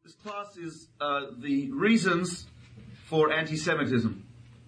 This class is the reasons for anti-Semitism.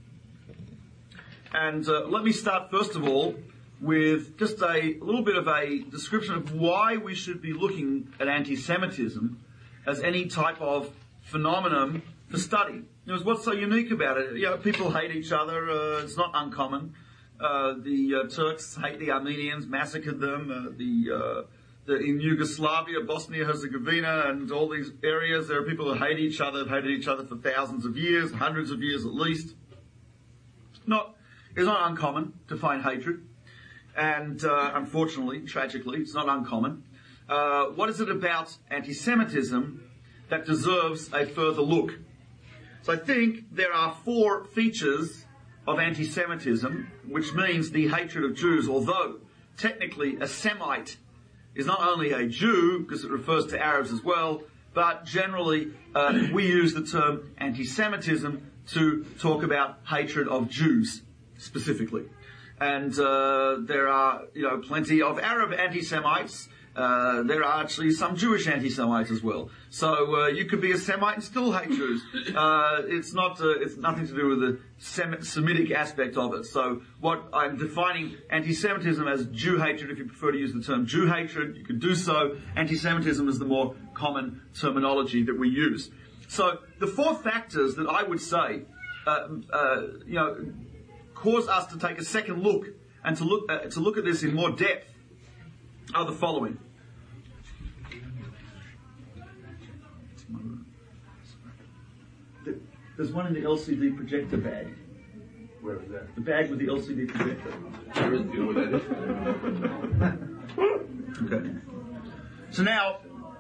And let me start first of all with just a little bit of a description of why we should be looking at anti-Semitism as any type of phenomenon for study. What's so unique about it? People hate each other. It's not uncommon. The Turks hate the Armenians, massacred them. In Yugoslavia, Bosnia-Herzegovina, and all these areas, there are people who hate each other, have hated each other for thousands of years, hundreds of years at least. It's not uncommon to find hatred. And unfortunately, tragically, it's not uncommon. What is it about anti-Semitism that deserves a further look? So I think there are four features of anti-Semitism, which means the hatred of Jews, although technically a Semite is not only a Jew, because it refers to Arabs as well, but generally we use the term anti-Semitism to talk about hatred of Jews specifically. And there are, plenty of Arab anti-Semites. There are actually some Jewish anti-Semites as well. So you could be a Semite and still hate Jews. It's nothing to do with the Semitic aspect of it. So what I'm defining anti-Semitism as Jew hatred. If you prefer to use the term Jew hatred, you could do so. Anti-Semitism is the more common terminology that we use. So the four factors that I would say, cause us to take a second look and to look at this in more depth are the following. There's one in the LCD projector bag. Where is that? The bag with the LCD projector. Do you know what that is? Okay. So now,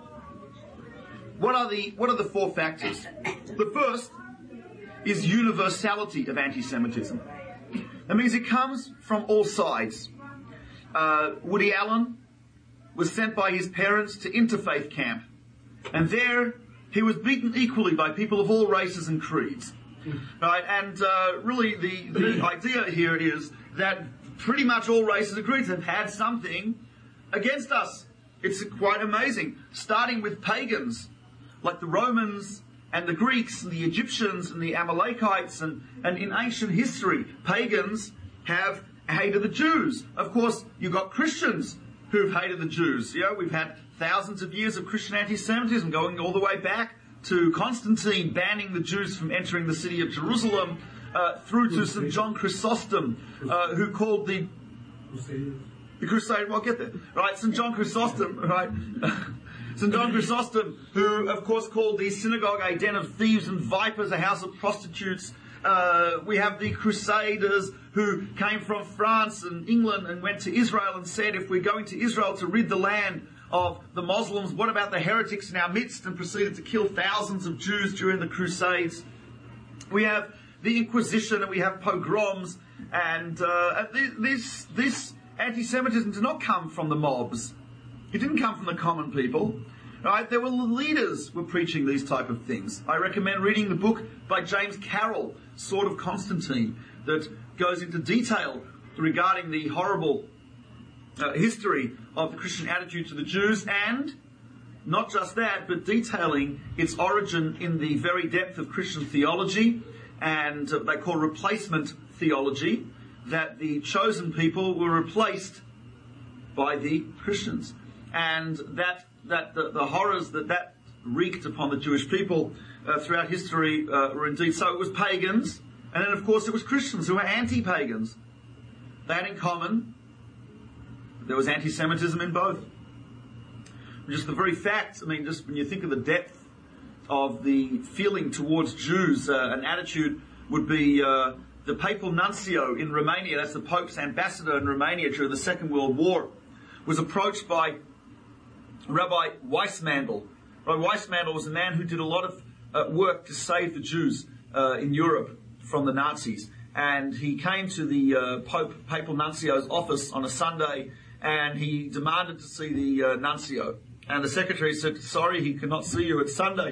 what are the four factors? The first is universality of anti-Semitism. That means it comes from all sides. Woody Allen was sent by his parents to interfaith camp, and there he was beaten equally by people of all races and creeds. Right? And really the idea here is that pretty much all races and creeds have had something against us. It's quite amazing. Starting with pagans, like the Romans and the Greeks and the Egyptians and the Amalekites, and in ancient history, pagans have hated the Jews. Of course, you've got Christians who've hated the Jews. We've had thousands of years of Christian anti-Semitism going all the way back to Constantine banning the Jews from entering the city of Jerusalem, through to St. John Chrysostom, who called the Crusade. Well, I'll get there. Right, St. John Chrysostom, right? St. John Chrysostom, who, of course, called the synagogue a den of thieves and vipers, a house of prostitutes. We have the Crusaders who came from France and England and went to Israel and said, if we're going to Israel to rid the land of the Muslims, what about the heretics in our midst? And proceeded to kill thousands of Jews during the Crusades. We have the Inquisition and we have pogroms, and this anti-Semitism did not come from the mobs. It didn't come from the common people. Right? There were leaders who were preaching these type of things. I recommend reading the book by James Carroll, Sword of Constantine, that goes into detail regarding the horrible history of the Christian attitude to the Jews, and not just that, but detailing its origin in the very depth of Christian theology, and they call replacement theology, that the chosen people were replaced by the Christians, and that the horrors that wreaked upon the Jewish people throughout history were indeed so. It was pagans, and then of course it was Christians who were anti-pagans. They had in common, there was anti-Semitism in both. Just the very fact, just when you think of the depth of the feeling towards Jews, an attitude would be the papal nuncio in Romania, that's the Pope's ambassador in Romania during the Second World War, was approached by Rabbi Weissmandl. Rabbi Weissmandl was a man who did a lot of work to save the Jews in Europe from the Nazis. And he came to the papal nuncio's office on a Sunday, and he demanded to see the nuncio. And the secretary said, sorry, he cannot see you, it's Sunday.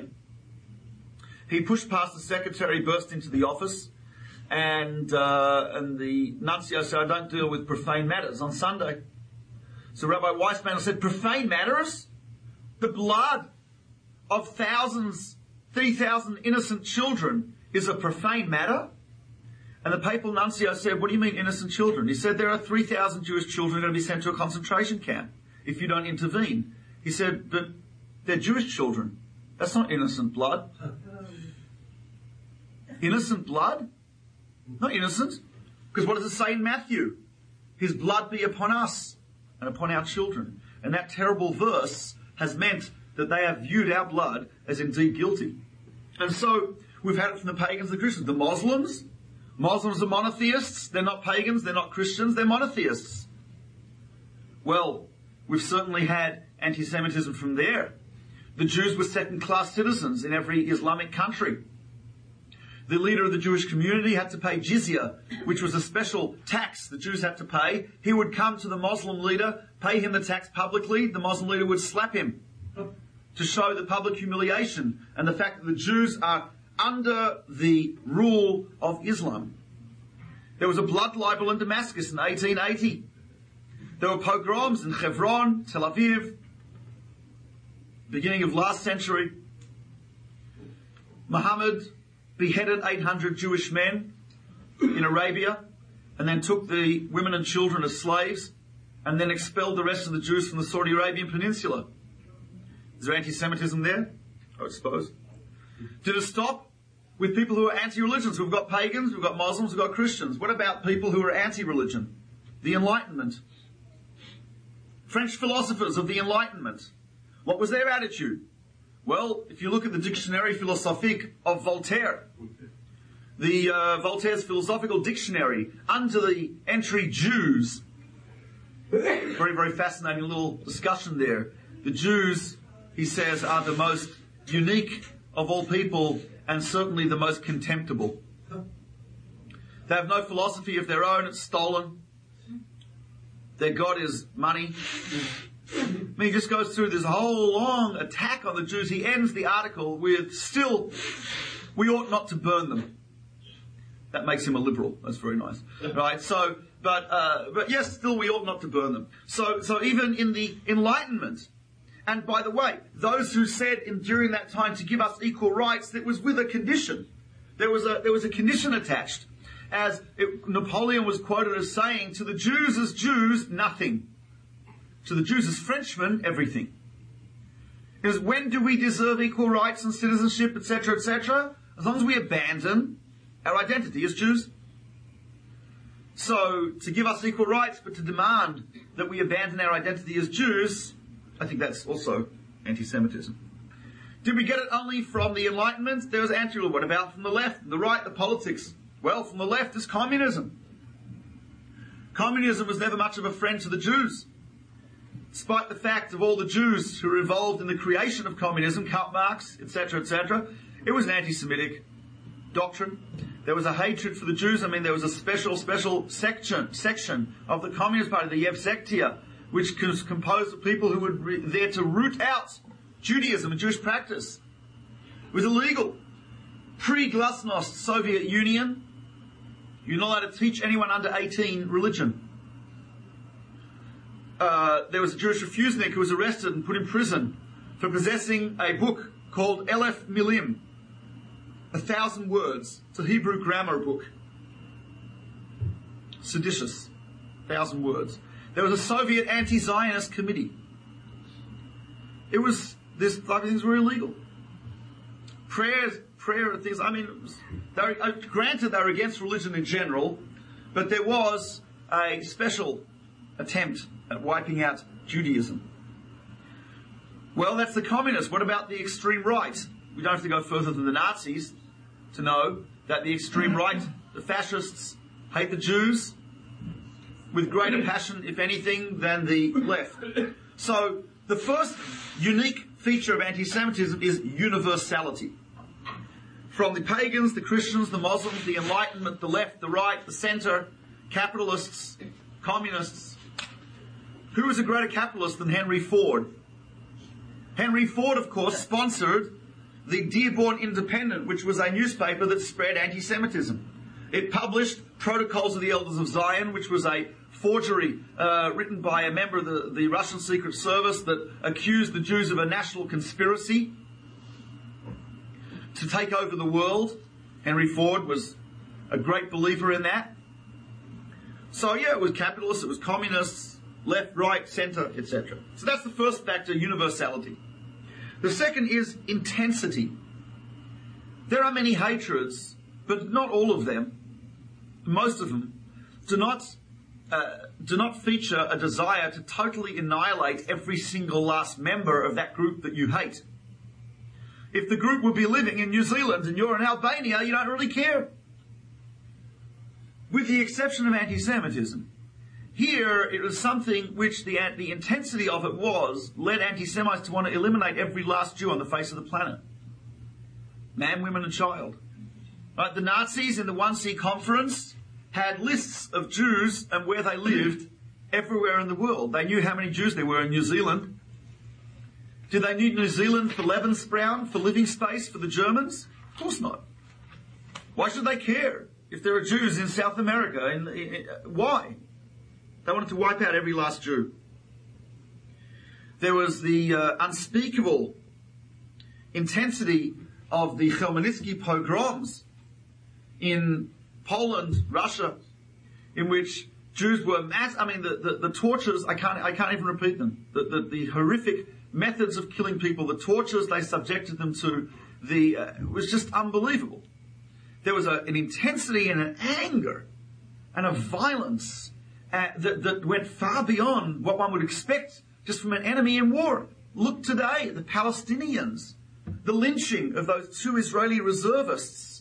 He pushed past the secretary, burst into the office, and the nuncio said, I don't deal with profane matters on Sunday. So Rabbi Weissmandl said, profane matters? The blood of thousands, 3,000 innocent children is a profane matter? And the papal nuncio said, what do you mean innocent children? He said, there are 3,000 Jewish children going to be sent to a concentration camp if you don't intervene. He said, but they're Jewish children. That's not innocent blood. Innocent blood? Not innocent. Because what does it say in Matthew? His blood be upon us and upon our children. And that terrible verse has meant that they have viewed our blood as indeed guilty. And so we've had it from the pagans and the Christians. The Muslims are monotheists. They're not pagans. They're not Christians. They're monotheists. Well, we've certainly had anti-Semitism from there. The Jews were second-class citizens in every Islamic country. The leader of the Jewish community had to pay jizya, which was a special tax the Jews had to pay. He would come to the Muslim leader, pay him the tax publicly. The Muslim leader would slap him to show the public humiliation and the fact that the Jews are under the rule of Islam. There was a blood libel in Damascus in 1880. There were pogroms in Hebron, Tel Aviv, beginning of last century. Muhammad beheaded 800 Jewish men in Arabia and then took the women and children as slaves and then expelled the rest of the Jews from the Saudi Arabian Peninsula. Is there anti-Semitism there? I suppose. Did it stop with people who are anti-religions? We've got pagans, we've got Muslims, we've got Christians. What about people who are anti-religion? The Enlightenment. French philosophers of the Enlightenment. What was their attitude? Well, if you look at the Dictionnaire Philosophique of Voltaire, Voltaire's philosophical dictionary, under the entry Jews, very, very fascinating little discussion there. The Jews, he says, are the most unique of all people and certainly the most contemptible. They have no philosophy of their own, it's stolen. Their God is money. I mean, he just goes through this whole long attack on the Jews. He ends the article with, still, we ought not to burn them. That makes him a liberal. That's very nice. Right? So, but yes, still we ought not to burn them. So even in the Enlightenment, and by the way, those who said during that time to give us equal rights, that was with a condition. There was a condition attached. Napoleon was quoted as saying, to the Jews as Jews, nothing. To the Jews as Frenchmen, everything. Because when do we deserve equal rights and citizenship, etc., etc.? As long as we abandon our identity as Jews. So, to give us equal rights, but to demand that we abandon our identity as Jews, I think that's also anti-Semitism. Did we get it only from the Enlightenment? There was anti-law. What about from the left, the right, the politics? Well, from the left is communism. Communism was never much of a friend to the Jews. Despite the fact of all the Jews who were involved in the creation of communism, Karl Marx, etc., etc., it was an anti-Semitic doctrine. There was a hatred for the Jews. I mean, there was a special section of the Communist Party, the Yevsektia, which was composed of people who were there to root out Judaism and Jewish practice. It was illegal. Pre-Glasnost Soviet Union, you're not allowed to teach anyone under 18 religion. There was a Jewish refusenik who was arrested and put in prison for possessing a book called Elef Milim, 1,000 words. It's a Hebrew grammar book. Seditious. 1,000 words. There was a Soviet anti-Zionist committee. This type of things were illegal. Prayer things, I mean, granted they were against religion in general, but there was a special attempt at wiping out Judaism. Well, that's the communists. What about the extreme right? We don't have to go further than the Nazis to know that the extreme right, the fascists, hate the Jews with greater passion, if anything, than the left. So, the first unique feature of anti-Semitism is universality. From the pagans, the Christians, the Muslims, the Enlightenment, the left, the right, the centre, capitalists, communists. Who was a greater capitalist than Henry Ford? Henry Ford, of course, sponsored the Dearborn Independent, which was a newspaper that spread anti-Semitism. It published Protocols of the Elders of Zion, which was a forgery written by a member of the Russian Secret Service that accused the Jews of a national conspiracy to take over the world. Henry Ford was a great believer in that. So yeah, it was capitalists, it was communists, left, right, centre, etc. So that's the first factor, universality. The second is intensity. There are many hatreds, but not all of them, most of them, do not feature a desire to totally annihilate every single last member of that group that you hate. If the group would be living in New Zealand and you're in Albania, you don't really care. With the exception of anti-Semitism. Here, it was something which the intensity of it led anti-Semites to want to eliminate every last Jew on the face of the planet. Man, women and child. Right, the Nazis in the 1C conference had lists of Jews and where they lived everywhere in the world. They knew how many Jews there were in New Zealand. Did they need New Zealand for Lebensraum, for living space for the Germans? Of course not. Why should they care if there are Jews in South America? Why? They wanted to wipe out every last Jew. There was the unspeakable intensity of the Khmelnytsky pogroms in Poland, Russia, in which Jews were the tortures, I can't even repeat them. The horrific methods of killing people, the tortures they subjected them to, it was just unbelievable. There was an intensity and an anger and a violence that went far beyond what one would expect just from an enemy in war. Look today, the Palestinians, the lynching of those 2 Israeli reservists,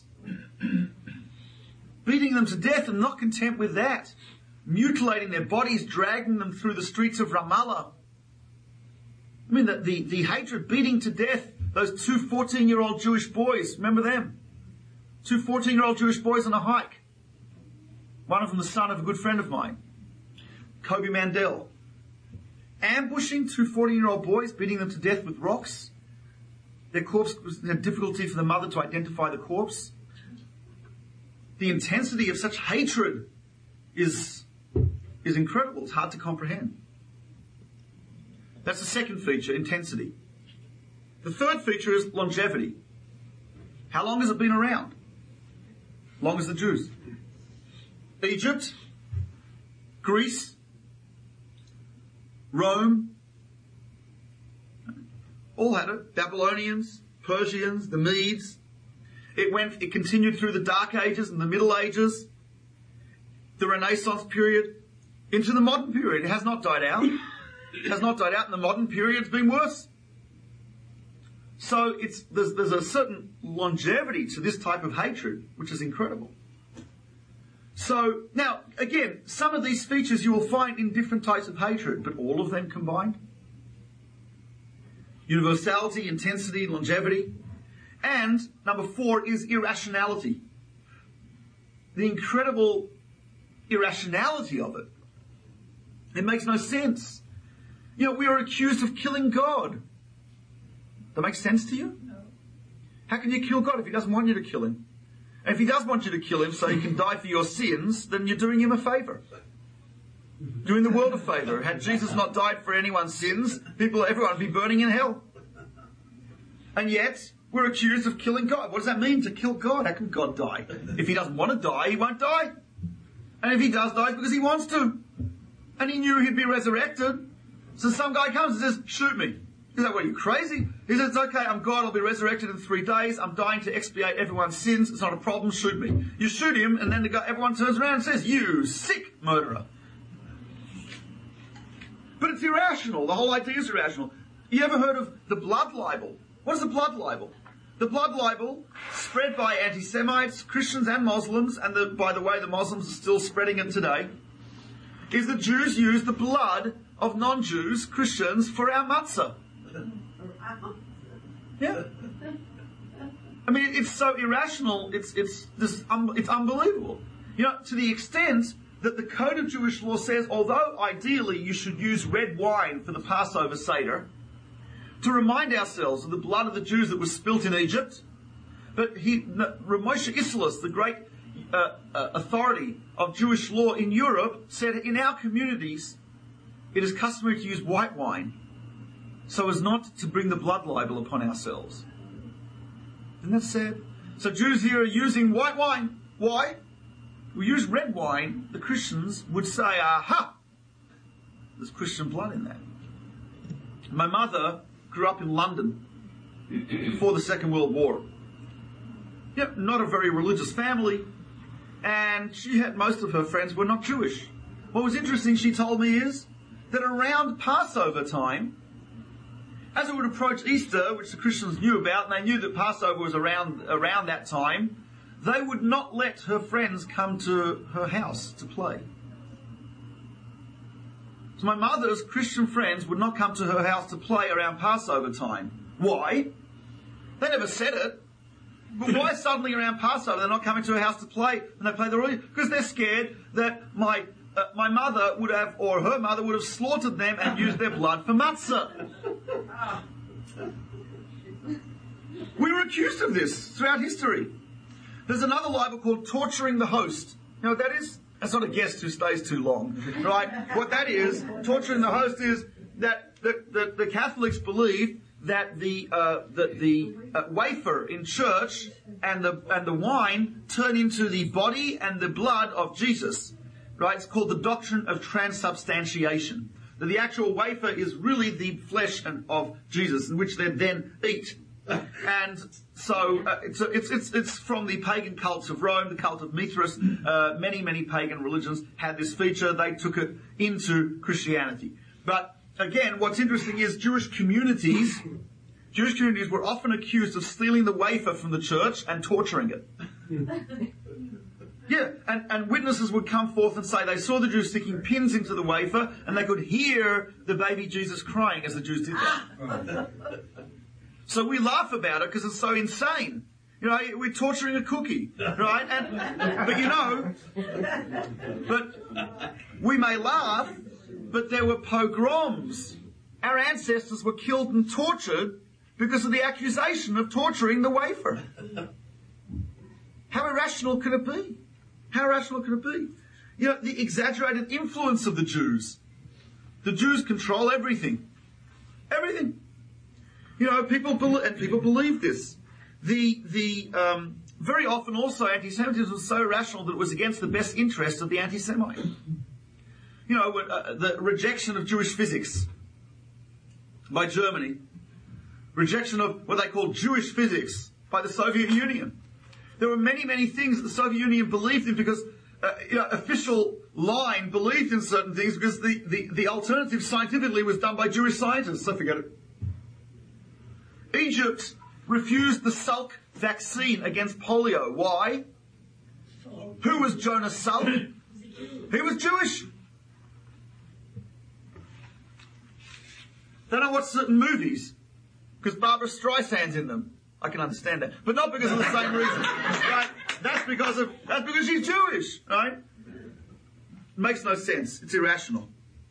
beating them to death and not content with that, mutilating their bodies, dragging them through the streets of Ramallah. I mean, the hatred, beating to death those 2 14-year-old Jewish boys, remember them? 2 14-year-old Jewish boys on a hike. One of them the son of a good friend of mine, Kobe Mandel. Ambushing 2 14-year-old boys, beating them to death with rocks. Their corpse had difficulty for the mother to identify the corpse. The intensity of such hatred is incredible. It's hard to comprehend. That's the second feature, intensity. The third feature is longevity. How long has it been around? Long as the Jews. Egypt, Greece, Rome, all had it. Babylonians, Persians, the Medes. It continued through the Dark Ages and the Middle Ages, the Renaissance period, into the modern period. It has not died out. It has not died out, and the modern period's been worse. So there's a certain longevity to this type of hatred, which is incredible. So, now, again, some of these features you will find in different types of hatred, but all of them combined. Universality, intensity, longevity. And, number 4, is irrationality. The incredible irrationality of it. It makes no sense. We are accused of killing God. That makes sense to you? No. How can you kill God if he doesn't want you to kill him? And if he does want you to kill him so he can die for your sins, then you're doing him a favour. Doing the world a favour. Had Jesus not died for anyone's sins, everyone would be burning in hell. And yet, we're accused of killing God. What does that mean, to kill God? How can God die? If he doesn't want to die, he won't die. And if he does die, it's because he wants to. And he knew he'd be resurrected. So some guy comes and says, shoot me. He's like, what, are you crazy? He says, it's okay, I'm God, I'll be resurrected in 3 days. I'm dying to expiate everyone's sins. It's not a problem, shoot me. You shoot him, and then everyone turns around and says, you sick murderer. But it's irrational. The whole idea is irrational. You ever heard of the blood libel? What is the blood libel? The blood libel, spread by anti-Semites, Christians and Muslims, and by the way, the Muslims are still spreading it today, is that Jews use the blood of non-Jews, Christians, for our matzah. Yeah. I mean, it's so irrational, it's unbelievable. To the extent that the Code of Jewish Law says, although ideally you should use red wine for the Passover Seder, to remind ourselves of the blood of the Jews that was spilt in Egypt, but Moshe Isserles, the great authority of Jewish law in Europe, said in our communities it is customary to use white wine so as not to bring the blood libel upon ourselves. Isn't that sad? So Jews here are using white wine. Why? We use red wine. The Christians would say, aha, there's Christian blood in that. My mother grew up in London before the Second World War. Yep, not a very religious family, and she had most of her friends were not Jewish. What was interesting, she told me, is that around Passover time, as it would approach Easter, which the Christians knew about, and they knew that Passover was around that time, they would not let her friends come to her house to play. So my mother's Christian friends would not come to her house to play around Passover time. Why? They never said it. But why suddenly around Passover they're not coming to her house to play when they play the religion? Because they're scared that my mother would have, or her mother would have slaughtered them and used their blood for matzah. We were accused of this throughout history. There's another libel called torturing the host. You know what that is? That's not a guest who stays too long, right? What that is, torturing the host, is that the Catholics believe that the wafer in church and the wine turn into the body and the blood of Jesus, right? It's called the doctrine of transubstantiation. That the actual wafer is really the flesh of Jesus, in which they then eat. And so it's from the pagan cults of Rome, the cult of Mithras. Many pagan religions had this feature. They took it into Christianity. But again, what's interesting is Jewish communities were often accused of stealing the wafer from the church and torturing it. Yeah, and witnesses would come forth and say they saw the Jews sticking pins into the wafer and they could hear the baby Jesus crying as the Jews did that. So we laugh about it because it's so insane. You know, we're torturing a cookie, right? But we may laugh, but there were pogroms. Our ancestors were killed and tortured because of the accusation of torturing the wafer. How irrational can it be? How irrational can it be? You know, the exaggerated influence of the Jews. The Jews control everything. Everything. You know, people believe this. Very often also anti-Semitism was so irrational that it was against the best interests of the anti-Semite. You know, the rejection of Jewish physics by Germany. Rejection of what they call Jewish physics by the Soviet Union. There were many things that the Soviet Union believed in because, official line believed in certain things because the alternative scientifically was done by Jewish scientists, so forget it. Egypt refused the Salk vaccine against polio. Why? Who was Jonas Salk? He was Jewish. They don't watch certain movies because Barbara Streisand's in them. I can understand that, but not because of the same reason. Right? That's because she's Jewish, right? It makes no sense. It's irrational.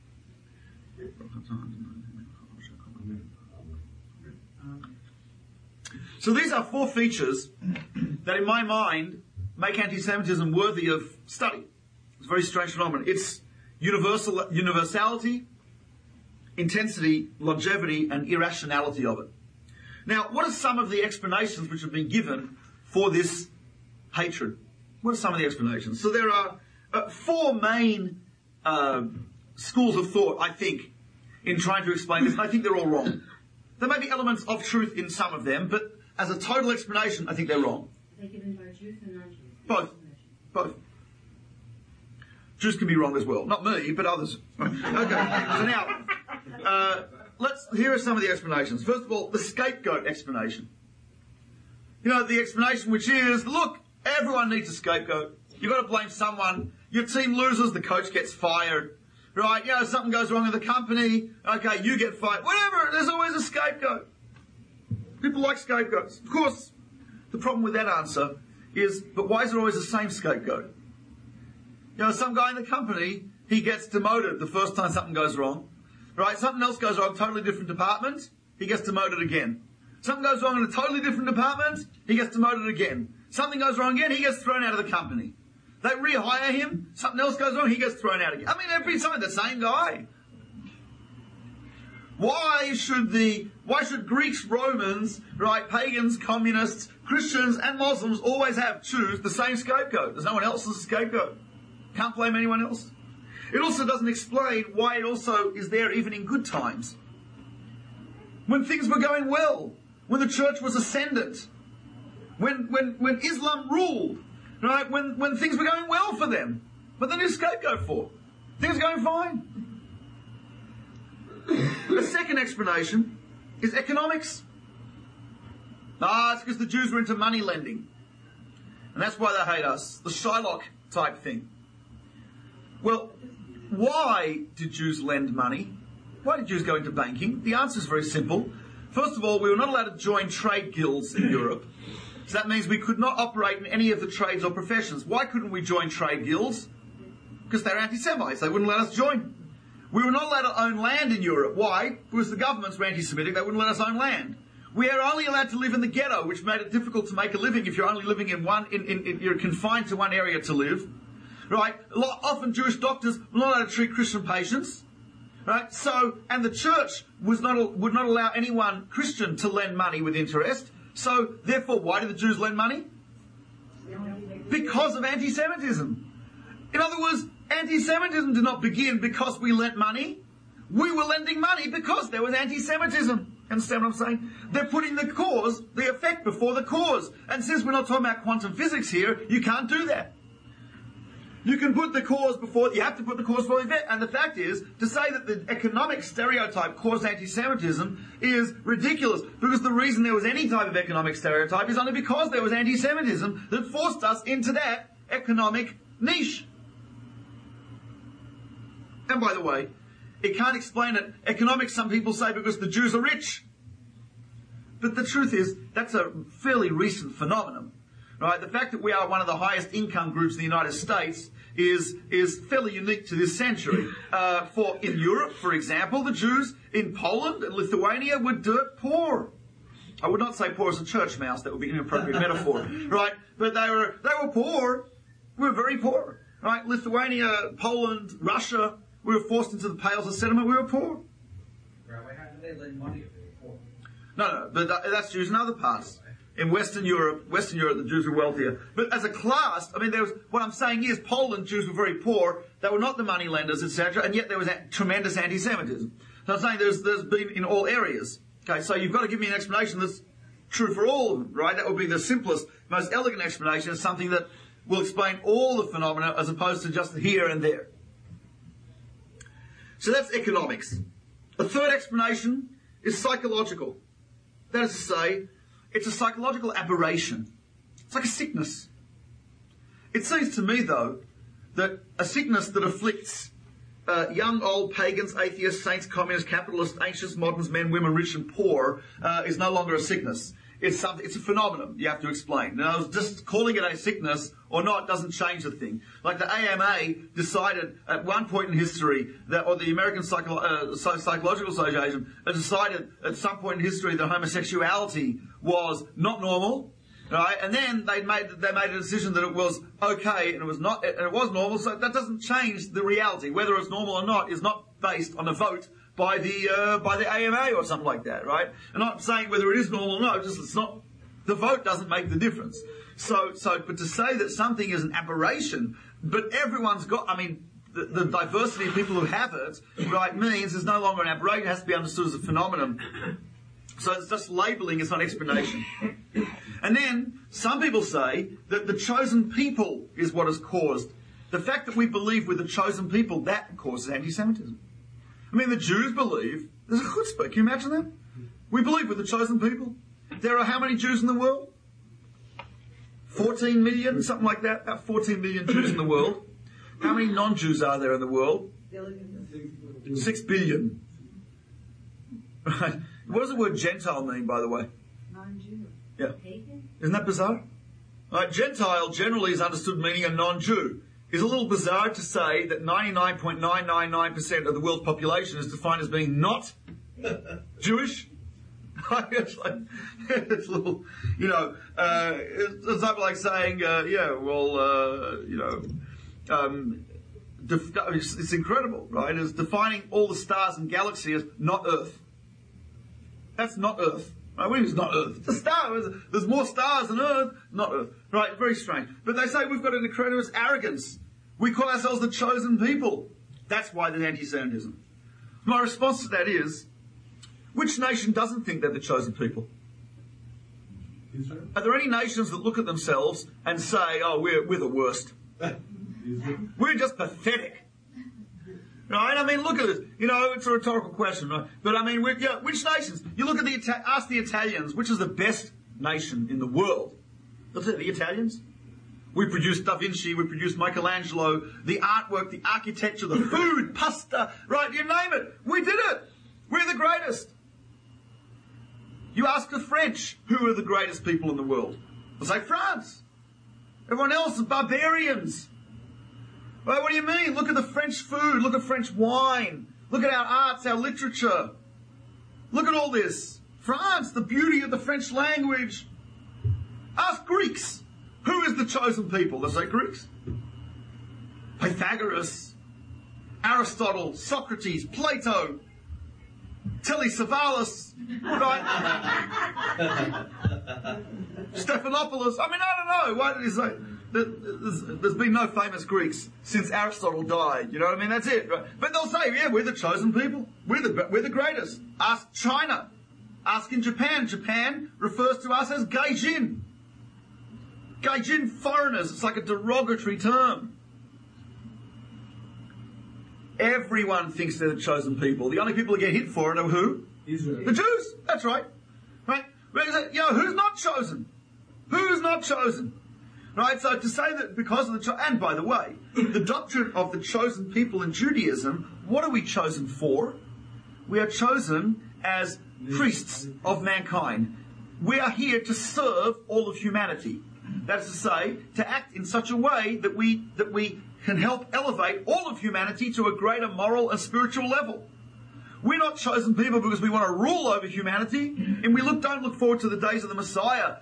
So these are four features that, in my mind, make anti-Semitism worthy of study. It's a very strange phenomenon. It's universality, intensity, longevity, and irrationality of it. Now, what are some of the explanations which have been given for this hatred? What are some of the explanations? So there are four main schools of thought, I think, in trying to explain this, and I think they're all wrong. There may be elements of truth in some of them, but as a total explanation, I think they're wrong. Are they given by Jews and non-Jews? Both. Jews can be wrong as well. Not me, but others. Okay, so now, here are some of the explanations. First of all, the scapegoat explanation. You know, the explanation which is, look, everyone needs a scapegoat. You've got to blame someone. Your team loses, the coach gets fired. Right? You know, something goes wrong in the company. Okay, you get fired. Whatever, there's always a scapegoat. People like scapegoats. Of course, the problem with that answer is, but why is it always the same scapegoat? You know, some guy in the company, he gets demoted the first time something goes wrong. Right? Something else goes wrong, totally different department, he gets demoted again. Something goes wrong in a totally different department, he gets demoted again. Something goes wrong again, he gets thrown out of the company. They rehire him, something else goes wrong, he gets thrown out again. I mean, every time, the same guy. Why should Greeks, Romans, right, pagans, communists, Christians and Muslims always choose the same scapegoat? There's no one else as a scapegoat. Can't blame anyone else. It also doesn't explain why it also is there even in good times. When things were going well, when the church was ascendant, when Islam ruled, right, when things were going well for them. But then who's scapegoat for? Things are going fine. The second explanation is economics. It's because the Jews were into money lending. And that's why they hate us. The Shylock type thing. Well, why did Jews lend money? Why did Jews go into banking? The answer is very simple. First of all, we were not allowed to join trade guilds in Europe. So that means we could not operate in any of the trades or professions. Why couldn't we join trade guilds? Because they're anti-Semites. They wouldn't let us join. We were not allowed to own land in Europe. Why? Because the governments were anti-Semitic. They wouldn't let us own land. We are only allowed to live in the ghetto, which made it difficult to make a living if you're only living in you're confined to one area to live. Right? Often Jewish doctors were not allowed to treat Christian patients. Right? So, and the church would not allow anyone Christian to lend money with interest. So, therefore, why did the Jews lend money? Because of anti-Semitism. In other words, anti-Semitism did not begin because we lent money. We were lending money because there was anti-Semitism. Understand what I'm saying? They're putting the effect before the cause. And since we're not talking about quantum physics here, you can't do that. You have to put the cause before the effect. And the fact is, to say that the economic stereotype caused anti-Semitism is ridiculous. Because the reason there was any type of economic stereotype is only because there was anti-Semitism that forced us into that economic niche. And by the way, it can't explain it. Economics, some people say, because the Jews are rich. But the truth is, that's a fairly recent phenomenon. Right? The fact that we are one of the highest income groups in the United States is fairly unique to this century. In Europe, for example, the Jews in Poland and Lithuania were dirt poor. I would not say poor as a church mouse. That would be an inappropriate metaphor. Right? But they were poor. We were very poor. Right? Lithuania, Poland, Russia. We were forced into the pales of sediment. We were poor. Rabbi, how did they lend money if they were poor? No, but that's Jews in other parts. In Western Europe, the Jews were wealthier. But as a class, I mean, what I'm saying is, Poland, Jews were very poor. They were not the money lenders, etc., and yet there was tremendous anti-Semitism. So I'm saying there's been in all areas. Okay, so you've got to give me an explanation that's true for all of them, right? That would be the simplest, most elegant explanation, is something that will explain all the phenomena as opposed to just here and there. So that's economics. The third explanation is psychological. That is to say, it's a psychological aberration. It's like a sickness. It seems to me, though, that a sickness that afflicts young, old, pagans, atheists, saints, communists, capitalists, ancients, moderns, men, women, rich and poor, is no longer a sickness. It's a phenomenon you have to explain. Now, just calling it a sickness or not doesn't change the thing. Like the AMA decided at one point in history or the American Psychological Association decided at some point in history that homosexuality was not normal, right? And then they made a decision that it was okay and it was not, and it was normal. So that doesn't change the reality. Whether it's normal or not is not based on a vote by the AMA or something like that, right? I'm not saying whether it is normal or not, just it's not, the vote doesn't make the difference. But to say that something is an aberration, but everyone's got, I mean, the diversity of people who have it, right, means it's no longer an aberration, it has to be understood as a phenomenon. So it's just labelling, it's not explanation. And then, some people say that the chosen people is what has caused. The fact that we believe we're the chosen people, that causes anti-Semitism. I mean, the Jews believe, there's a chutzpah, can you imagine that? We believe we're the chosen people. There are how many Jews in the world? 14 million, something like that. About 14 million Jews in the world. How many non-Jews are there in the world? 6 billion. Right. What does the word Gentile mean, by the way? Non-Jew. Yeah. Isn't that bizarre? Right. Gentile generally is understood meaning a non-Jew. It's a little bizarre to say that 99.999% of the world's population is defined as being not Jewish. It's a little, it's not like saying, it's incredible, right? It's defining all the stars and galaxies as not Earth. That's not Earth. Right? What is not Earth? It's a star. There's more stars than Earth, not Earth. Right? Very strange. But they say we've got an incredible arrogance. We call ourselves the chosen people. That's why there's anti-Semitism. My response to that is, which nation doesn't think they're the chosen people? Israel? Are there any nations that look at themselves and say, oh, we're the worst? Israel? We're just pathetic. Right? I mean, look at this. You know, it's a rhetorical question, right? But I mean, which nations? You look at ask the Italians, which is the best nation in the world? They'll say the Italians. We produced Da Vinci, we produced Michelangelo, the artwork, the architecture, the food, pasta, right? You name it. We did it. We're the greatest. You ask the French, who are the greatest people in the world? They'll say France. Everyone else is barbarians. Well, what do you mean? Look at the French food. Look at French wine. Look at our arts, our literature. Look at all this. France, the beauty of the French language. Ask Greeks. Who is the chosen people? They'll say Greeks. Pythagoras, Aristotle, Socrates, Plato, Telly Savalas, right? Stephanopoulos. I mean, I don't know. Why did he say? There's been no famous Greeks since Aristotle died. You know what I mean? That's it. Right? But they'll say, yeah, we're the chosen people. We're the greatest. Ask China. Ask in Japan. Japan refers to us as Gaijin. Gaijin foreigners. It's like a derogatory term. Everyone thinks they're the chosen people. The only people who get hit for it are who? Israel. The Jews. That's right. Right? You know, who's not chosen? Who's not chosen? Right? So to say that because of and by the way, the doctrine of the chosen people in Judaism, what are we chosen for? We are chosen as priests of mankind. We are here to serve all of humanity. That is to say, to act in such a way that we can help elevate all of humanity to a greater moral and spiritual level. We're not chosen people because we want to rule over humanity, and we don't look forward to the days of the Messiah,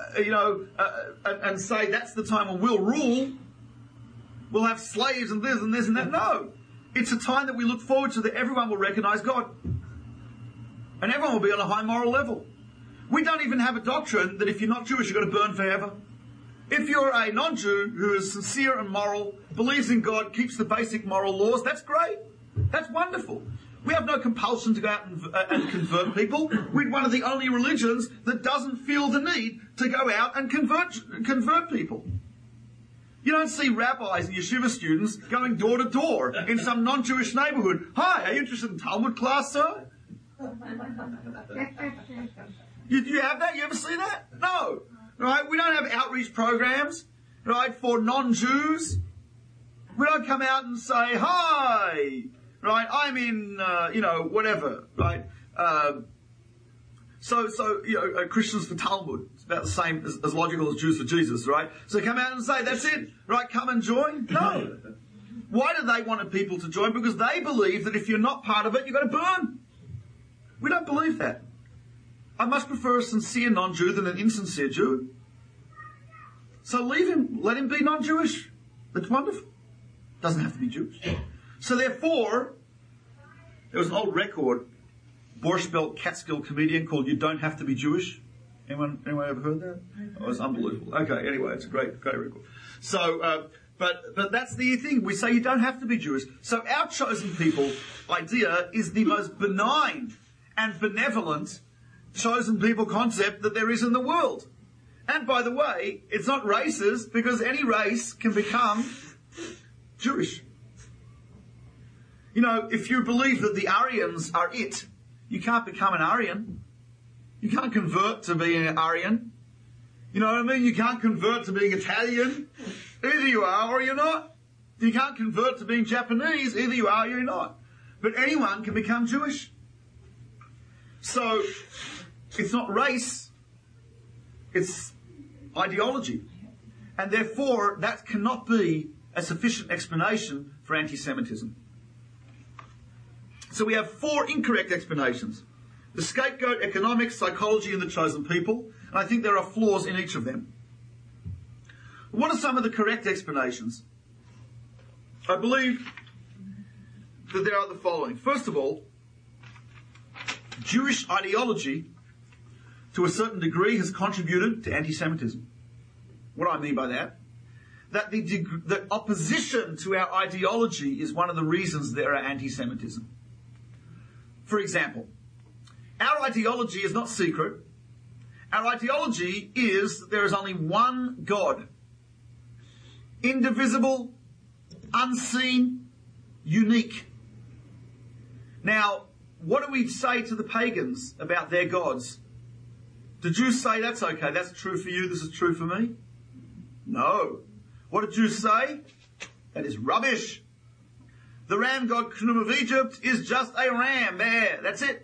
and say that's the time when we'll rule. We'll have slaves and this and this and that. No, it's a time that we look forward to that everyone will recognize God, and everyone will be on a high moral level. We don't even have a doctrine that if you're not Jewish, you're going to burn forever. If you're a non-Jew who is sincere and moral, believes in God, keeps the basic moral laws, that's great. That's wonderful. We have no compulsion to go out and convert people. We're one of the only religions that doesn't feel the need to go out and convert people. You don't see rabbis and yeshiva students going door to door in some non-Jewish neighborhood. Hi, are you interested in Talmud class, sir? You have that? You ever see that? No. Right? We don't have outreach programs, right, for non-Jews. We don't come out and say, hi, right, I'm in, whatever, right? Christians for Talmud. It's about the same as logical as Jews for Jesus, right? So come out and say, that's it, right, come and join? No. Why do they want people to join? Because they believe that if you're not part of it, you've got to burn. We don't believe that. I much prefer a sincere non-Jew than an insincere Jew. So leave him. Let him be non-Jewish. That's wonderful. Doesn't have to be Jewish. So therefore, there was an old record, Borscht Belt Catskill comedian called "You Don't Have to Be Jewish." Anyone ever heard that? Oh, it was unbelievable. Okay, anyway, it's a great record. So, but that's the thing. We say you don't have to be Jewish. So our chosen people idea is the most benign and benevolent chosen people concept that there is in the world. And by the way, it's not racist because any race can become Jewish. You know, if you believe that the Aryans are it, you can't become an Aryan. You can't convert to being an Aryan. You know what I mean? You can't convert to being Italian. Either you are or you're not. You can't convert to being Japanese. Either you are or you're not. But anyone can become Jewish. So, it's not race, it's ideology. And therefore, that cannot be a sufficient explanation for anti-Semitism. So we have 4 incorrect explanations. The scapegoat, economics, psychology, and the chosen people. And I think there are flaws in each of them. What are some of the correct explanations? I believe that there are the following. First of all, Jewish ideology, to a certain degree, has contributed to anti-Semitism. What do I mean by that? That the opposition to our ideology is one of the reasons there are anti-Semitism. For example, our ideology is not secret. Our ideology is that there is only one God. Indivisible, unseen, unique. Now, what do we say to the pagans about their gods? Do Jews say that's okay, that's true for you, this is true for me? No. What do Jews say? That is rubbish. The ram god Khnum of Egypt is just a ram. There, that's it.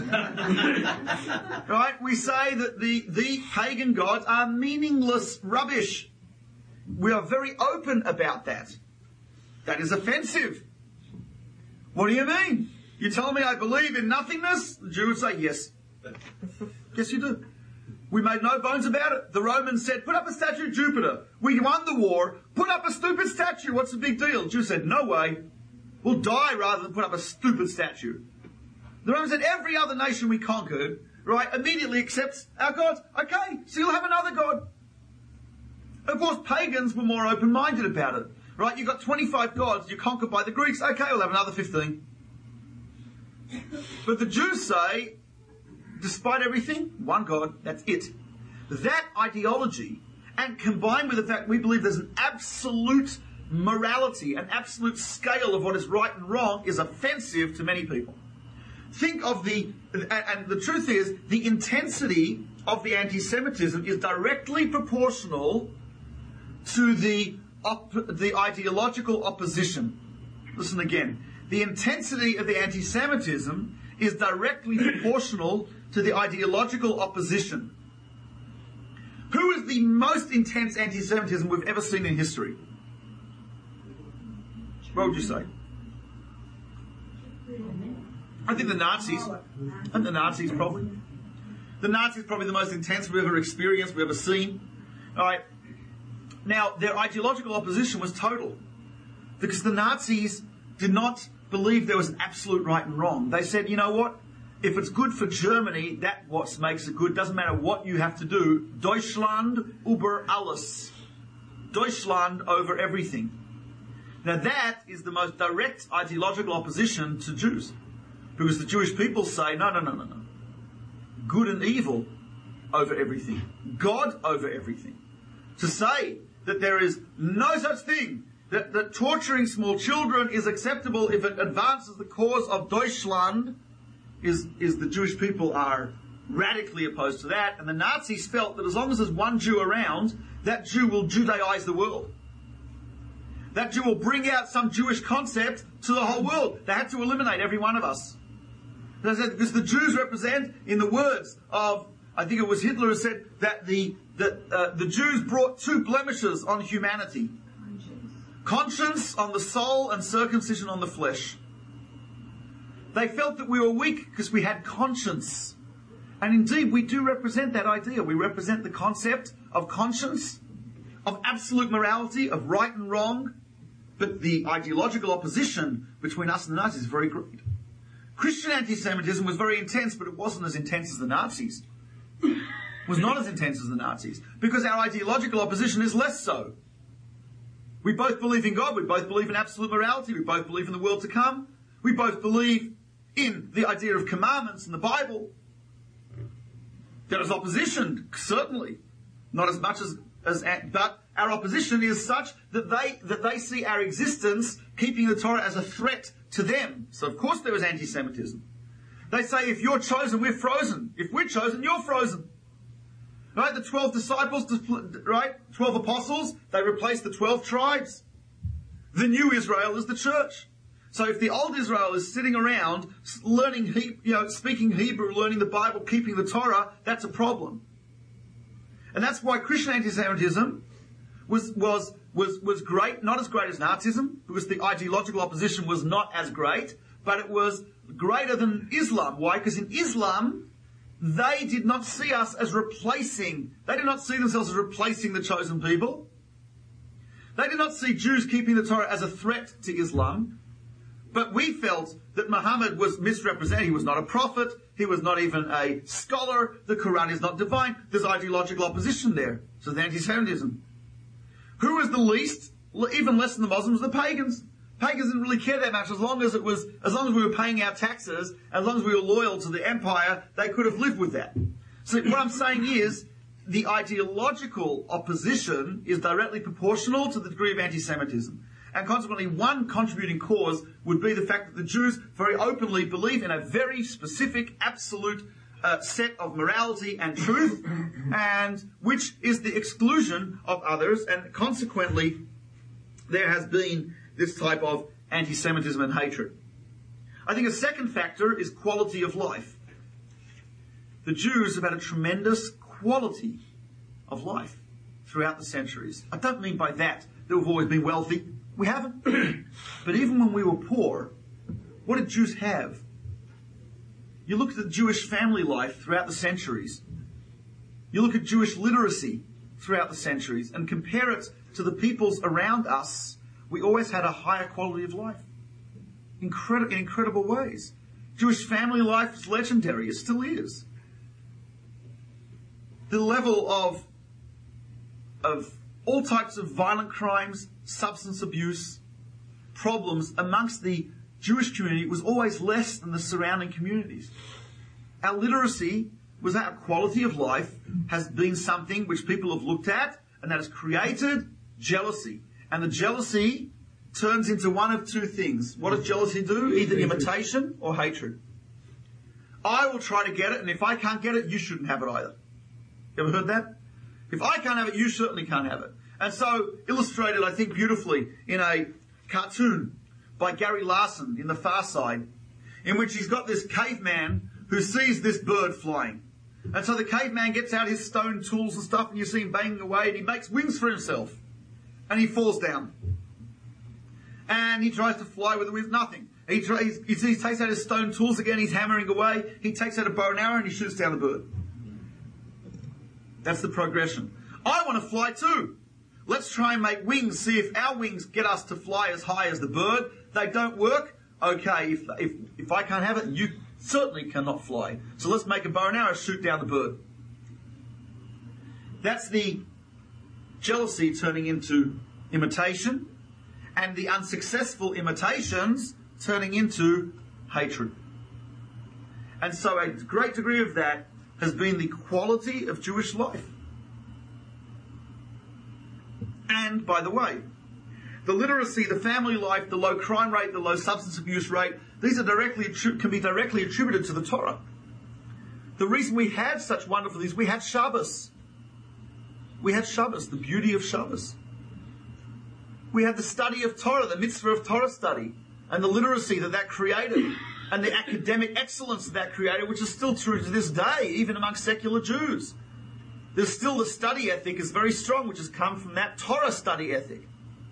Right? We say that the pagan gods are meaningless rubbish. We are very open about that. That is offensive. What do you mean? You tell me I believe in nothingness? The Jew would say, yes. Yes, you do. We made no bones about it. The Romans said, put up a statue of Jupiter. We won the war. Put up a stupid statue. What's the big deal? The Jew said, no way. We'll die rather than put up a stupid statue. The Romans said, every other nation we conquered, right, immediately accepts our gods. Okay, so you'll have another god. Of course, pagans were more open-minded about it. Right, you've got 25 gods, you're conquered by the Greeks. Okay, we'll have another 15. But the Jews say, despite everything, one God, that's it. That ideology, and combined with the fact we believe there's an absolute morality, an absolute scale of what is right and wrong, is offensive to many people. Think of and the truth is, the intensity of the anti-Semitism is directly proportional to the ideological opposition. Listen again. The intensity of the anti-Semitism is directly proportional to the ideological opposition. Who is the most intense anti-Semitism we've ever seen in history? What would you say? I think the Nazis. Probably. The Nazis probably the most intense we've ever experienced, we've ever seen. All right. Now, their ideological opposition was total. Because the Nazis did not believe there was an absolute right and wrong. They said, you know what? If it's good for Germany, that's what makes it good. Doesn't matter what you have to do. Deutschland über alles. Deutschland over everything. Now that is the most direct ideological opposition to Jews. Because the Jewish people say, no. Good and evil over everything. God over everything. To say that there is no such thing, that torturing small children is acceptable if it advances the cause of Deutschland, is the Jewish people are radically opposed to that. And the Nazis felt that as long as there's one Jew around, that Jew will Judaize the world. That Jew will bring out some Jewish concept to the whole world. They had to eliminate every one of us. Because the Jews represent, in the words of, I think it was Hitler who said, that the Jews brought two blemishes on humanity. Conscience on the soul and circumcision on the flesh. They felt that we were weak because we had conscience. And indeed, we do represent that idea. We represent the concept of conscience, of absolute morality, of right and wrong. But the ideological opposition between us and the Nazis is very great. Christian anti-Semitism was very intense, but it wasn't as intense as the Nazis. It was not as intense as the Nazis. Because our ideological opposition is less so. We both believe in God. We both believe in absolute morality. We both believe in the world to come. We both believe in the idea of commandments in the Bible. There is opposition, certainly. Not as much but our opposition is such that they see our existence, keeping the Torah, as a threat to them. So of course there is anti-Semitism. They say, if you're chosen, we're frozen. If we're chosen, you're frozen. Right? The 12 disciples, right? 12 apostles, they replaced the 12 tribes. The new Israel is the church. So if the old Israel is sitting around learning, speaking Hebrew, learning the Bible, keeping the Torah, that's a problem. And that's why Christian anti-Semitism was great, not as great as Nazism, because the ideological opposition was not as great, but it was greater than Islam. Why? Because in Islam, they did not see us as replacing, they did not see themselves as replacing the chosen people. They did not see Jews keeping the Torah as a threat to Islam. But we felt that Muhammad was misrepresented. He was not a prophet. He was not even a scholar. The Quran is not divine. There's ideological opposition there. So the anti-Semitism. Who was the least? Even less than the Muslims, the pagans. Pagans didn't really care that much as long as we were paying our taxes, as long as we were loyal to the empire, they could have lived with that. So what I'm saying is, the ideological opposition is directly proportional to the degree of anti-Semitism. And consequently, one contributing cause would be the fact that the Jews very openly believe in a very specific, absolute set of morality and truth, and which is the exclusion of others, and consequently, there has been this type of anti-Semitism and hatred. I think a second factor is quality of life. The Jews have had a tremendous quality of life throughout the centuries. I don't mean by that we've always been wealthy. We haven't. But even when we were poor, what did Jews have? You look at the Jewish family life throughout the centuries. You look at Jewish literacy throughout the centuries and compare it to the peoples around us. We always had a higher quality of life. In incredible ways. Jewish family life is legendary. It still is. The level of all types of violent crimes, substance abuse, problems amongst the Jewish community was always less than the surrounding communities. Our literacy, was our quality of life, has been something which people have looked at, and that has created jealousy. And the jealousy turns into one of two things. What does jealousy do? Either imitation or hatred. I will try to get it, and if I can't get it, you shouldn't have it either. You ever heard that? If I can't have it, you certainly can't have it. And so, illustrated, I think, beautifully in a cartoon by Gary Larson in The Far Side, in which he's got this caveman who sees this bird flying. And so the caveman gets out his stone tools and stuff, and you see him banging away, and he makes wings for himself. And he falls down. And he tries to fly with nothing. He takes out his stone tools again, he's hammering away, he takes out a bow and arrow, and he shoots down the bird. That's the progression. I want to fly too. Let's try and make wings, see if our wings get us to fly as high as the bird. They don't work. Okay, if I can't have it, you certainly cannot fly. So let's make a bow and arrow, shoot down the bird. That's the jealousy turning into imitation, and the unsuccessful imitations turning into hatred. And so a great degree of that has been the quality of Jewish life. And, by the way, the literacy, the family life, the low crime rate, the low substance abuse rate, these are can be directly attributed to the Torah. The reason we had such wonderful things, we had Shabbos. We had Shabbos, the beauty of Shabbos. We had the study of Torah, the mitzvah of Torah study, and the literacy that created, and the academic excellence that created, which is still true to this day, even amongst secular Jews. There's still the study ethic is very strong, which has come from that Torah study ethic.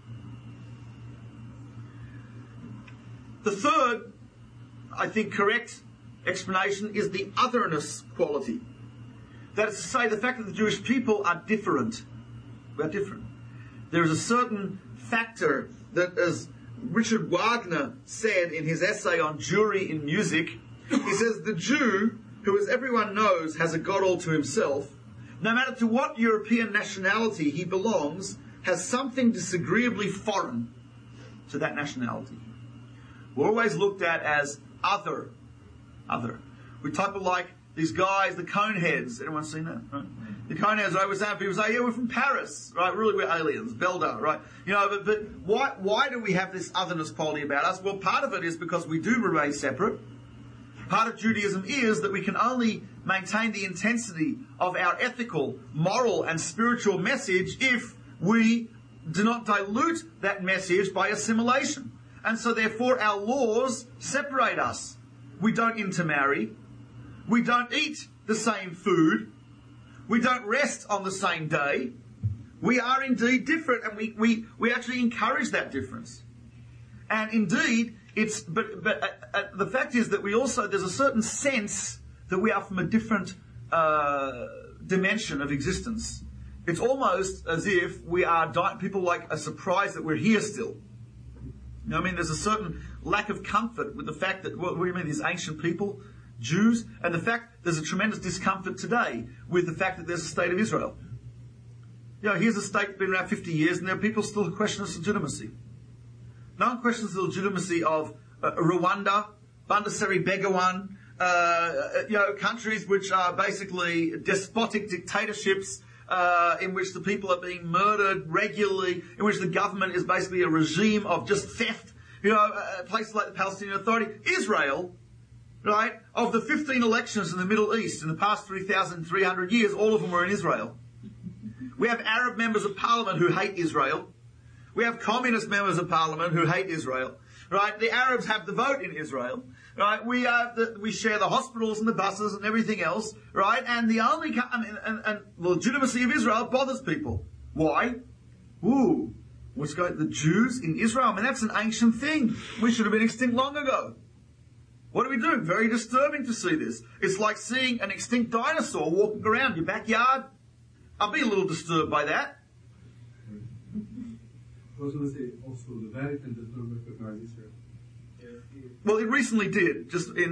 The third, I think, correct explanation is the otherness quality. That is to say, the fact that the Jewish people are different. We are different. There is a certain factor that, as Richard Wagner said in his essay on Jewry in music, he says, the Jew, who as everyone knows has a God all to himself, no matter to what European nationality he belongs, has something disagreeably foreign to that nationality. We're always looked at as other. We type of like these guys, the Coneheads. Anyone seen that? Right? The Coneheads, right? People say, yeah, we're from Paris, right? Really, we're aliens. Belda, right? You know, but why do we have this otherness quality about us? Well, part of it is because we do remain separate. Part of Judaism is that we can only maintain the intensity of our ethical, moral, and spiritual message if we do not dilute that message by assimilation. And so therefore our laws separate us. We don't intermarry. We don't eat the same food. We don't rest on the same day. We are indeed different, and we actually encourage that difference. And indeed, the fact is that there's a certain sense that we are from a different dimension of existence. It's almost as if we are people are surprised that we're here still. You know what I mean? There's a certain lack of comfort with the fact that, what do you mean, these ancient people, Jews, and the fact there's a tremendous discomfort today with the fact that there's a state of Israel. You know, here's a state that's been around 50 years, and there are people still who question its legitimacy. No one questions the legitimacy of Rwanda, Bandasari Begawan, countries which are basically despotic dictatorships, in which the people are being murdered regularly, in which the government is basically a regime of just theft. Places like the Palestinian Authority. Israel, right, of the 15 elections in the Middle East in the past 3,300 years, all of them were in Israel. We have Arab members of parliament who hate Israel. We have communist members of parliament who hate Israel. Right? The Arabs have the vote in Israel. Right? We share the hospitals and the buses and everything else. Right? And the only and the legitimacy of Israel bothers people. Why? What's going? The Jews in Israel. I mean, that's an ancient thing. We should have been extinct long ago. What do we do? Very disturbing to see this. It's like seeing an extinct dinosaur walking around your backyard. I'll be a little disturbed by that. I was going to say also the Vatican does not recognize Israel. Well, it recently did, just in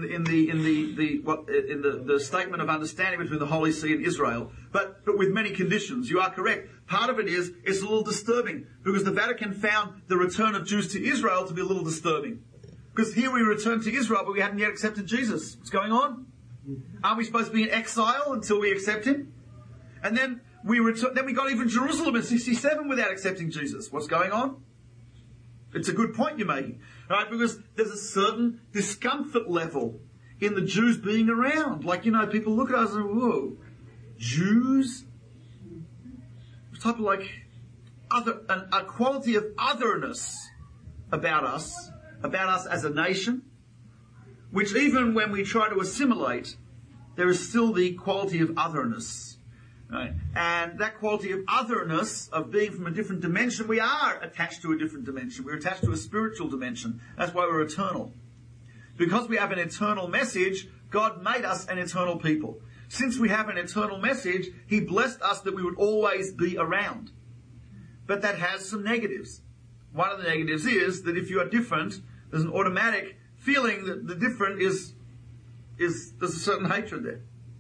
the statement of understanding between the Holy See and Israel, but with many conditions. You are correct. Part of it is it's a little disturbing because the Vatican found the return of Jews to Israel to be a little disturbing. Because here we return to Israel, but we haven't yet accepted Jesus. What's going on? Aren't we supposed to be in exile until we accept him? And then we got even Jerusalem in 67 without accepting Jesus. What's going on? It's a good point you're making, right? Because there's a certain discomfort level in the Jews being around. Like, people look at us and, whoa, Jews? It's type of like a quality of otherness about us as a nation, which even when we try to assimilate, there is still the quality of otherness. Right? And that quality of otherness, of being from a different dimension, we are attached to a different dimension. We're attached to a spiritual dimension. That's why we're eternal. Because we have an eternal message, God made us an eternal people. Since we have an eternal message, He blessed us that we would always be around. But that has some negatives. One of the negatives is that if you are different, there's an automatic feeling that the different is there's a certain hatred there.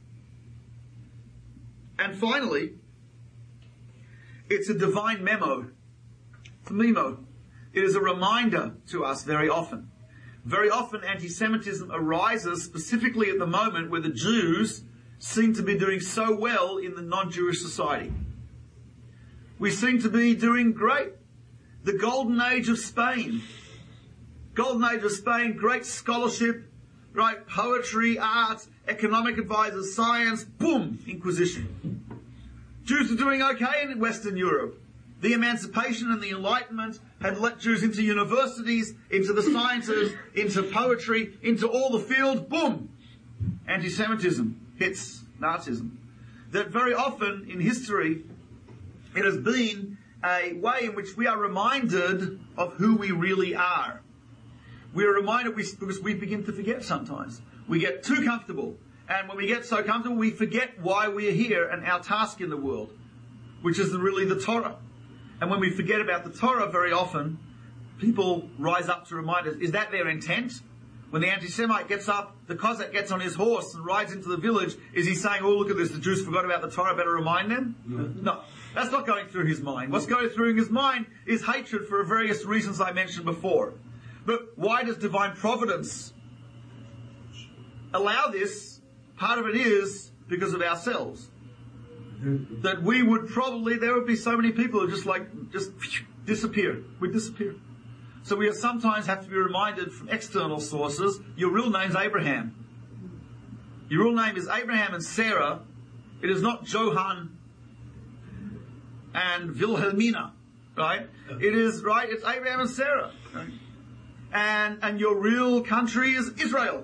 And finally, it's a divine memo. It's a memo. It is a reminder to us very often. Very often anti-Semitism arises specifically at the moment where the Jews seem to be doing so well in the non-Jewish society. We seem to be doing great. The golden age of Spain. Golden age of Spain, great scholarship, right? Poetry, art, economic advisors, science, boom, Inquisition. Jews are doing okay in Western Europe. The Emancipation and the Enlightenment had let Jews into universities, into the sciences, into poetry, into all the fields, boom, anti-Semitism hits Nazism. That very often in history, it has been a way in which we are reminded of who we really are. We are reminded because we begin to forget sometimes. We get too comfortable. And when we get so comfortable, we forget why we are here and our task in the world, which is really the Torah. And when we forget about the Torah, very often, people rise up to remind us. Is that their intent? When the anti-Semite gets up, the Cossack gets on his horse and rides into the village, is he saying, oh, look at this, the Jews forgot about the Torah, better remind them? No, that's not going through his mind. What's going through his mind is hatred for various reasons I mentioned before. But why does divine providence allow this? Part of it is because of ourselves. That we would probably, there would be so many people who just disappear. We disappear. So we sometimes have to be reminded from external sources, your real name's Abraham. Your real name is Abraham and Sarah. It is not Johann and Wilhelmina, right? It is, right, it's Abraham and Sarah. Right? And your real country is Israel.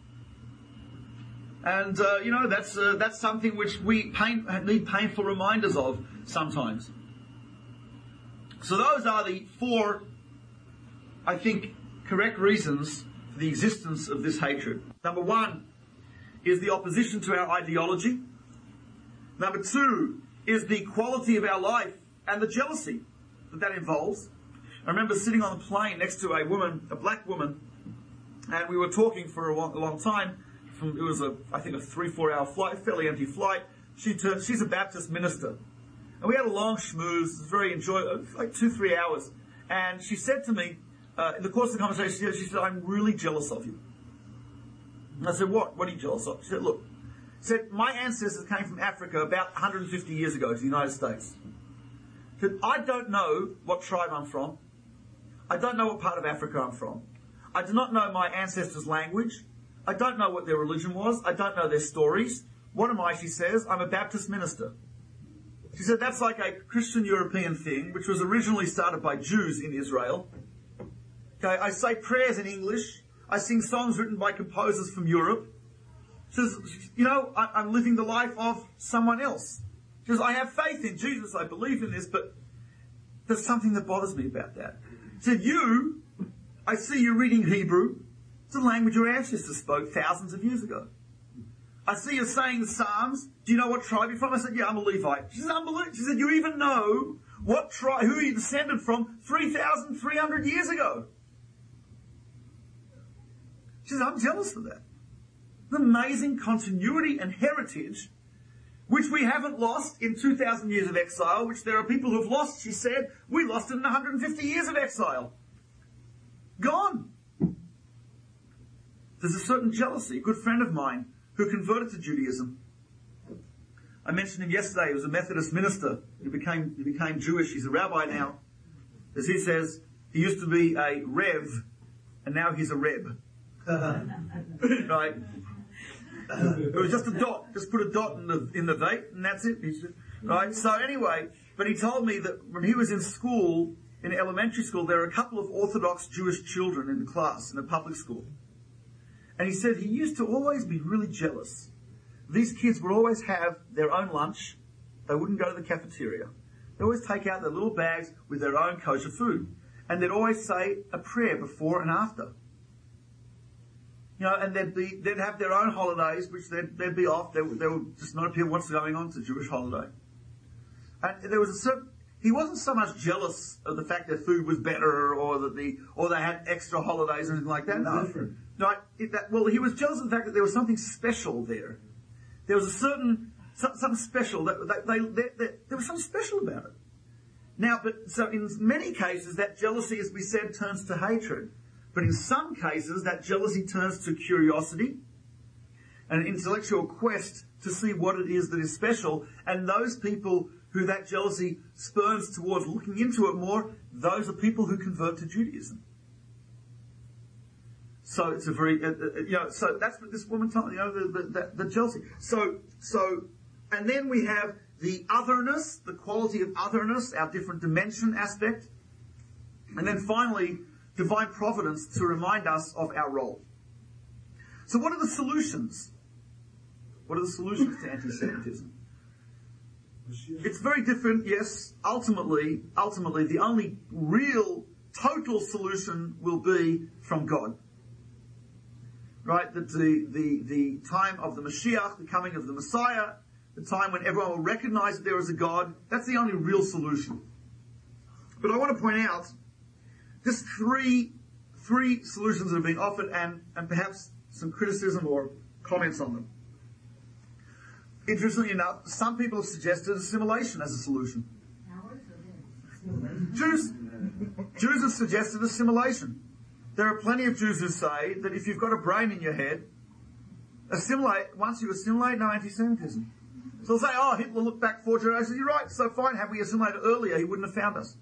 And, that's something which we need painful reminders of sometimes. So those are the 4, I think, correct reasons for the existence of this hatred. Number 1 is the opposition to our ideology. Number 2 is the quality of our life and the jealousy that involves. I remember sitting on the plane next to a woman, a black woman, and we were talking for a long time. It was I think a 3-4 hour flight, fairly empty flight. She's a Baptist minister. And we had a long schmooze, it was very enjoyable, like 2-3 hours. And she said to me, in the course of the conversation, she said, I'm really jealous of you. And I said, what? What are you jealous of? She said, look, my ancestors came from Africa about 150 years ago to the United States. She said, I don't know what tribe I'm from. I don't know what part of Africa I'm from. I do not know my ancestors' language. I don't know what their religion was. I don't know their stories. What am I, she says? I'm a Baptist minister. She said that's like a Christian European thing, which was originally started by Jews in Israel. Okay, I say prayers in English. I sing songs written by composers from Europe. She says, I'm living the life of someone else. She says, I have faith in Jesus. I believe in this, but there's something that bothers me about that. She said, I see you reading Hebrew. It's a language your ancestors spoke thousands of years ago. I see you saying the Psalms. Do you know what tribe you're from? I said, yeah, I'm a Levite. She said, unbelievable. She said, you even know what tribe, who you descended from 3,300 years ago. She said, I'm jealous of that. The amazing continuity and heritage, which we haven't lost in 2,000 years of exile, which there are people who have lost, she said. We lost it in 150 years of exile. Gone. There's a certain jealousy. A good friend of mine who converted to Judaism. I mentioned him yesterday. He was a Methodist minister. He became Jewish. He's a rabbi now. As he says, he used to be a Rev, and now he's a Reb. Right? It was just a dot. Just put a dot in the date, and that's it. Right? So anyway, but he told me that when he was in school, in elementary school, there were a couple of Orthodox Jewish children in the class, in a public school. And he said he used to always be really jealous. These kids would always have their own lunch. They wouldn't go to the cafeteria. They always take out their little bags with their own kosher food. And they'd always say a prayer before and after. And they'd have their own holidays, which they'd be off. They would just not appear what's going on. It's a Jewish holiday. And there was he wasn't so much jealous of the fact that food was better or they had extra holidays or anything like that. No. Different. No, he was jealous of the fact that there was something special there. There was something special there was something special about it. Now, so in many cases, that jealousy, as we said, turns to hatred. But in some cases, that jealousy turns to curiosity, an intellectual quest to see what it is that is special. And those people who that jealousy spurns towards looking into it more, those are people who convert to Judaism. So it's a very, so that's what this woman told, the jealousy. So, and then we have the otherness, the quality of otherness, our different dimension aspect. And then finally, divine providence to remind us of our role. So what are the solutions? What are the solutions to anti-Semitism? It's very different, yes. Ultimately, the only real, total solution will be from God. Right? That the time of the Mashiach, the coming of the Messiah, the time when everyone will recognize that there is a God, that's the only real solution. But I want to point out just three solutions that have been offered and perhaps some criticism or comments on them. Interestingly enough, some people have suggested assimilation as a solution. Jews have suggested assimilation. There are plenty of Jews who say that if you've got a brain in your head, once you assimilate, no anti-Semitism. So they'll say, Hitler looked back 4 generations. You're right, so fine. Had we assimilated earlier, he wouldn't have found us.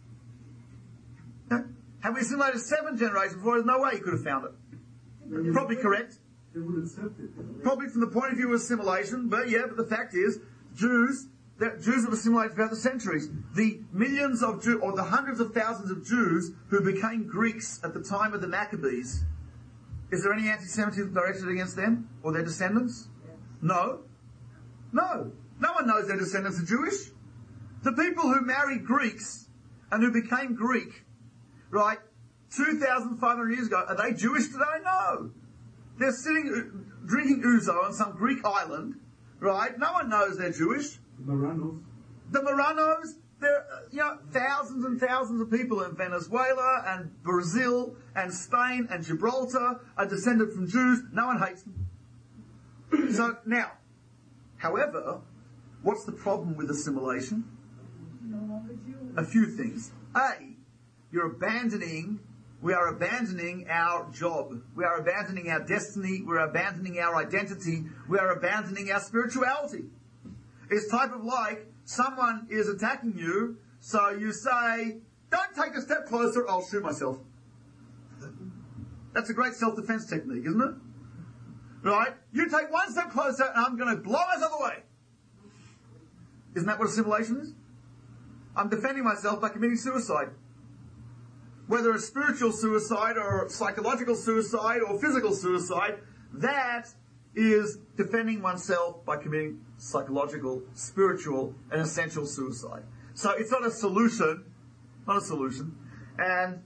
Had we assimilated 7 generations before, there's no way he could have found it. Probably correct. They would accept it. Probably from the point of view of assimilation, but the fact is, Jews have assimilated throughout the centuries. The millions of Jews, or the hundreds of thousands of Jews who became Greeks at the time of the Maccabees, is there any anti-Semitism directed against them or their descendants? No. No one knows their descendants are Jewish. The people who married Greeks and who became Greek, right, 2,500 years ago, are they Jewish today? No. They're sitting, drinking ouzo on some Greek island, right? No one knows they're Jewish. The Marranos. The Marranos, There are, thousands and thousands of people in Venezuela and Brazil and Spain and Gibraltar are descended from Jews. No one hates them. So now, however, what's the problem with assimilation? A few things. A, we are abandoning our job. We are abandoning our destiny. We are abandoning our identity. We are abandoning our spirituality. It's type of like someone is attacking you, so you say, don't take a step closer, I'll shoot myself. That's a great self-defense technique, isn't it? Right? You take one step closer and I'm going to blow myself away. Isn't that what assimilation is? I'm defending myself by committing suicide. Whether it's spiritual suicide or psychological suicide or physical suicide, that is defending oneself by committing psychological, spiritual, and essential suicide. So it's not a solution, And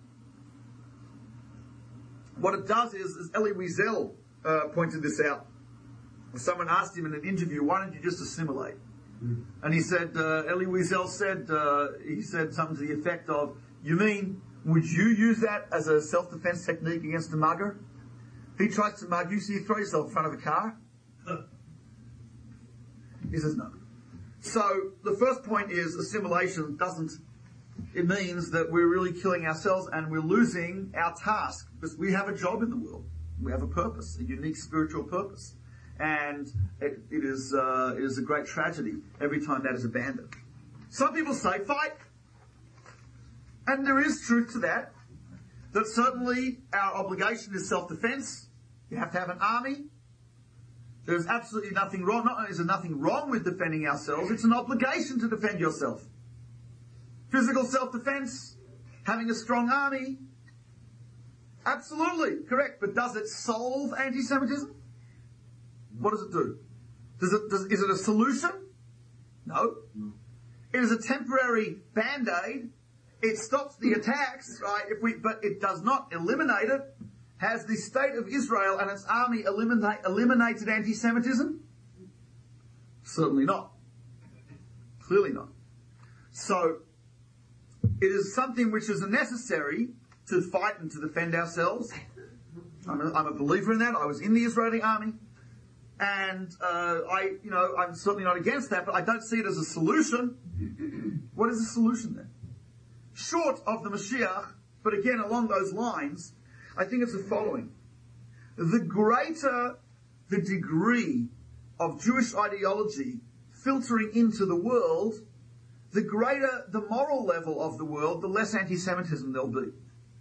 what it does is Elie Wiesel pointed this out. Someone asked him in an interview, why don't you just assimilate? And he said, Elie Wiesel said something to the effect of, you mean, would you use that as a self-defense technique against a mugger? If he tries to mug you, so you throw yourself in front of a car? He says no. So the first point is assimilation it means that we're really killing ourselves and we're losing our task, because we have a job in the world. We have a purpose, a unique spiritual purpose. And it is a great tragedy every time that is abandoned. Some people say, fight. And there is truth to that certainly our obligation is self-defense. You have to have an army. There's absolutely nothing wrong. Not only is there nothing wrong with defending ourselves, it's an obligation to defend yourself. Physical self-defense, having a strong army, absolutely correct. But does it solve anti-Semitism? What does it do? Is it a solution? No. It is a temporary band-aid. It stops the attacks, right? But it does not eliminate it. Has the state of Israel and its army eliminated anti-Semitism? Certainly not. Clearly not. So, it is something which is necessary to fight and to defend ourselves. I'm a believer in that. I was in the Israeli army. And I'm certainly not against that, but I don't see it as a solution. What is the solution then? Short of the Mashiach, but again along those lines, I think it's the following. The greater the degree of Jewish ideology filtering into the world, the greater the moral level of the world, the less anti-Semitism there'll be.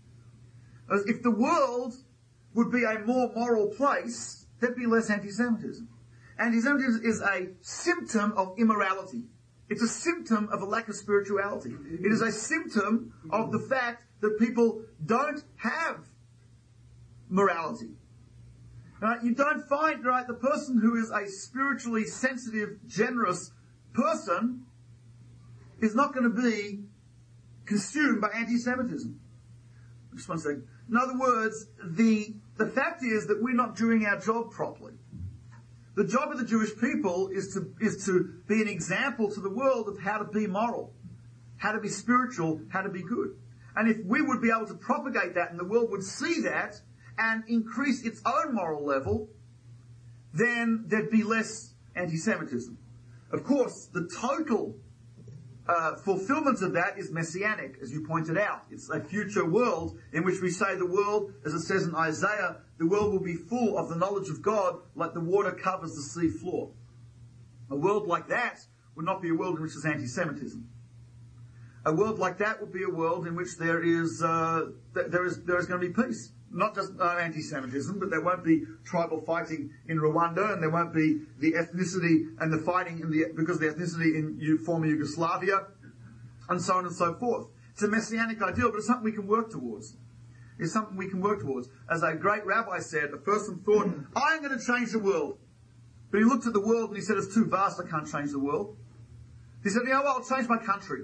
If the world would be a more moral place, there'd be less anti-Semitism. Anti-Semitism is a symptom of immorality. It's a symptom of a lack of spirituality. It is a symptom of the fact that people don't have morality. Right? You don't find, right, the person who is a spiritually sensitive, generous person is not going to be consumed by anti-Semitism. Just one second. In other words, the fact is that we're not doing our job properly. The job of the Jewish people is to be an example to the world of how to be moral, how to be spiritual, how to be good. And if we would be able to propagate that and the world would see that and increase its own moral level, then there'd be less anti-Semitism. Of course, the total fulfillment of that is messianic, as you pointed out. It's a future world in which we say the world, as it says in Isaiah, the world will be full of the knowledge of God like the water covers the sea floor. A world like that would not be a world in which there's anti-Semitism. A world like that would be a world in which there is going to be peace. Not just anti-Semitism, but there won't be tribal fighting in Rwanda, and there won't be the ethnicity and the fighting because of the ethnicity in former Yugoslavia, and so on and so forth. It's a messianic ideal, but it's something we can work towards. It's something we can work towards. As a great rabbi said, a person thought, I'm going to change the world. But he looked at the world and he said, it's too vast, I can't change the world. He said, you know what, I'll change my country.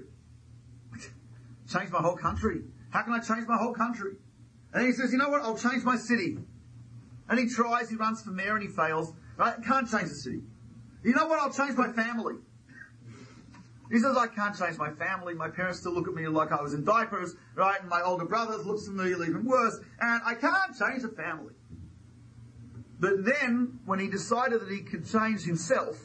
Change my whole country? How can I change my whole country? And he says, you know what, I'll change my city. And he tries, he runs for mayor and he fails. Right? Can't change the city. You know what, I'll change my family. He says, I can't change my family. My parents still look at me like I was in diapers, right? And my older brother looks at me even worse. And I can't change the family. But then, when he decided that he could change himself,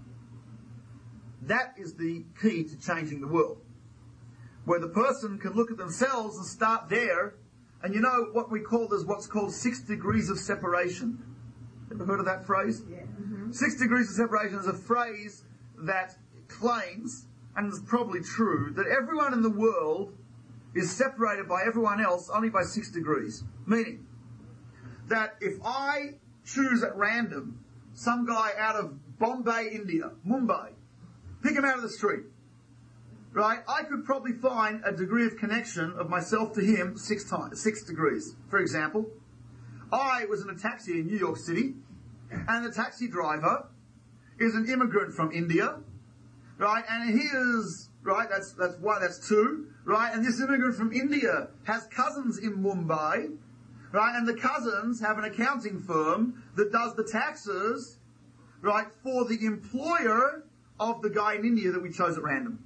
that is the key to changing the world. Where the person can look at themselves and start there. And you know what we call, there's what's called 6 degrees of separation. Ever heard of that phrase? Yeah. Mm-hmm. 6 degrees of separation is a phrase that claims, and it's probably true, that everyone in the world is separated by everyone else only by 6 degrees. Meaning that if I choose at random some guy out of Bombay, India, Mumbai, pick him out of the street, right? I could probably find a degree of connection of myself to him 6 degrees. For example, I was in a taxi in New York City, and the taxi driver is an immigrant from India, right? And he is, right, that's one, that's two, right? And this immigrant from India has cousins in Mumbai, right? And the cousins have an accounting firm that does the taxes, right, for the employer of the guy in India that we chose at random.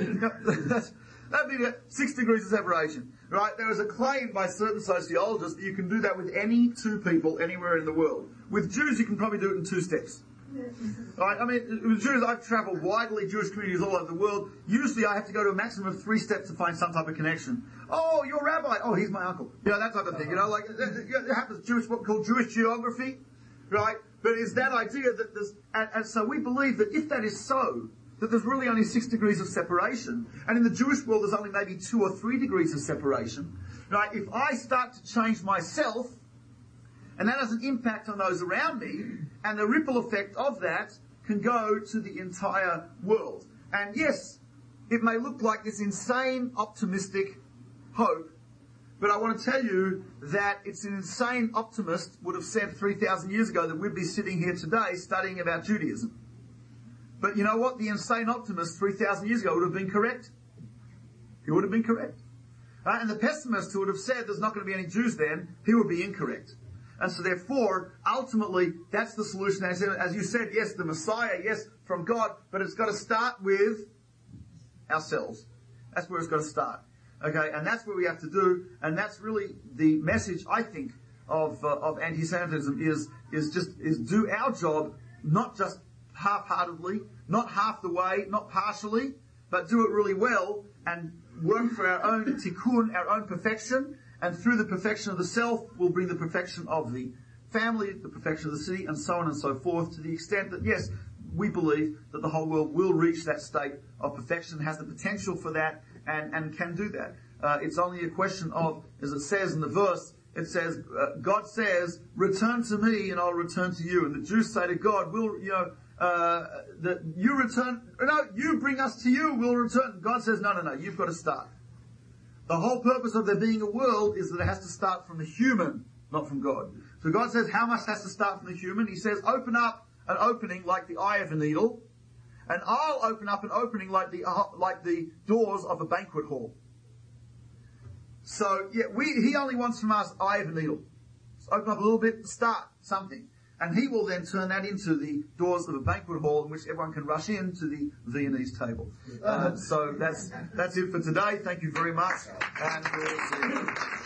That'd be the 6 degrees of separation, right? There is a claim by certain sociologists that you can do that with any two people anywhere in the world. With Jews, you can probably do it in 2 steps. Right? I mean, with Jews, I've travelled widely, Jewish communities all over the world. Usually I have to go to a maximum of 3 steps to find some type of connection. Oh, you're a rabbi. Oh, he's my uncle. You know, that type of thing. You know, like, it happens, Jewish, what we call Jewish geography, right? But it's that idea that there's, and so we believe that if that is so, that there's really only 6 degrees of separation, and in the Jewish world there's only maybe 2 or 3 degrees of separation, right? If I start to change myself, and that has an impact on those around me, and the ripple effect of that can go to the entire world. And yes, it may look like this insane, optimistic hope, but I want to tell you that it's an insane optimist would have said 3,000 years ago that we'd be sitting here today studying about Judaism. But you know what? The insane optimist 3,000 years ago would have been correct. He would have been correct. And the pessimist who would have said there's not going to be any Jews then, he would be incorrect. And so therefore, ultimately, that's the solution. As you said, yes, the Messiah, yes, from God, but it's got to start with ourselves. That's where it's got to start. Okay, and that's what we have to do, and that's really the message, I think, of anti-Semitism is do our job, not just half-heartedly, not half the way, not partially, but do it really well and work for our own tikkun, our own perfection, and through the perfection of the self, we'll bring the perfection of the family, the perfection of the city, and so on and so forth, to the extent that, yes, we believe that the whole world will reach that state of perfection, has the potential for that, and can do that. It's only a question of, as it says in the verse, it says, God says, return to me and I'll return to you. And the Jews say to God, that you return, no, you bring us to you, we'll return. God says, no, you've got to start. The whole purpose of there being a world is that it has to start from the human, not from God. So God says, how much has to start from the human? He says, open up an opening like the eye of a needle, and I'll open up an opening like the doors of a banquet hall. So, yeah, he only wants from us eye of a needle. Just open up a little bit, start something. And he will then turn that into the doors of a banquet hall in which everyone can rush in to the Viennese table. So that's it for today. Thank you very much. And we'll see you.